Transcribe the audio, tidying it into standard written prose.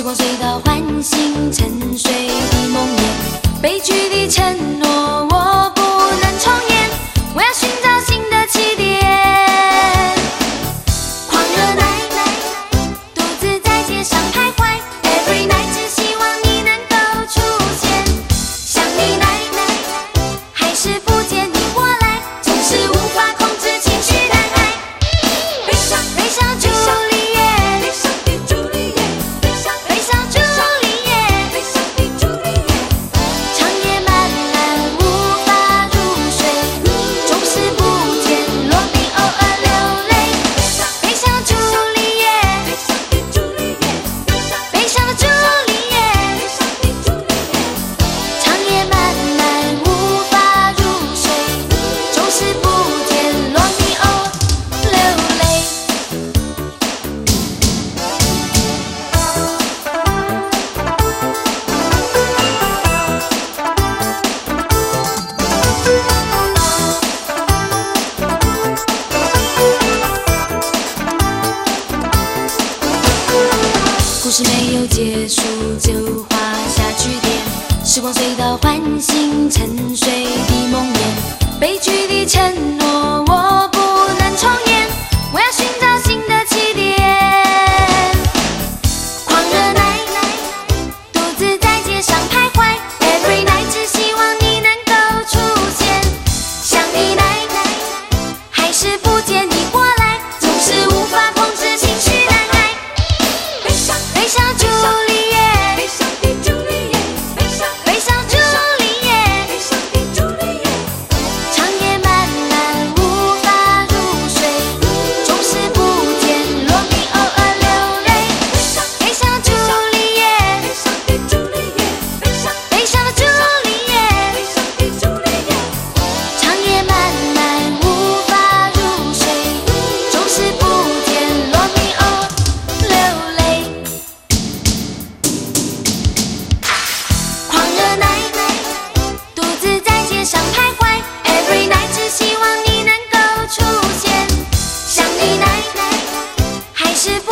光隧道唤醒沉睡的梦魇，悲剧的承诺我不能重演，我要寻找新的起点。狂热奶奶独自在街上徘徊 ，Every night 只希望你能够出现。想你奶奶，还是不见你我来，总是无法控制情绪难挨。悲伤悲伤朱丽叶，悲伤的朱丽叶，悲伤悲伤朱丽叶，悲伤的朱丽叶。长夜漫漫无法入睡，总是不见罗密欧而流泪。悲伤朱丽叶，悲伤的朱丽叶，悲伤的朱丽叶，悲伤的朱丽叶。长夜漫漫无法入睡，总是不见罗密欧流泪。故事没有结束就画下句点，时光隧道唤醒沉睡的梦魇，悲剧的承诺我不能重演，我要寻找新的起点。狂热奶奶独自在街上徘徊 ，Every night 只希望你能够出现。想你奶奶，还是不见你过来，总是无法控制情绪难挨。悲伤悲伤朱丽叶，悲伤的朱丽叶，悲伤悲伤朱丽叶，悲伤的朱丽叶。长夜漫漫无法入睡，总是不见罗密欧而流泪。悲伤朱丽叶，悲伤的朱丽叶，悲伤悲伤的朱丽叶，悲伤的朱丽叶。长夜漫漫无法入睡，总是不见罗密欧流泪。狂热奶奶独自在街上徘徊 ，Every night 只希望你能够出现。想你奶奶，还是不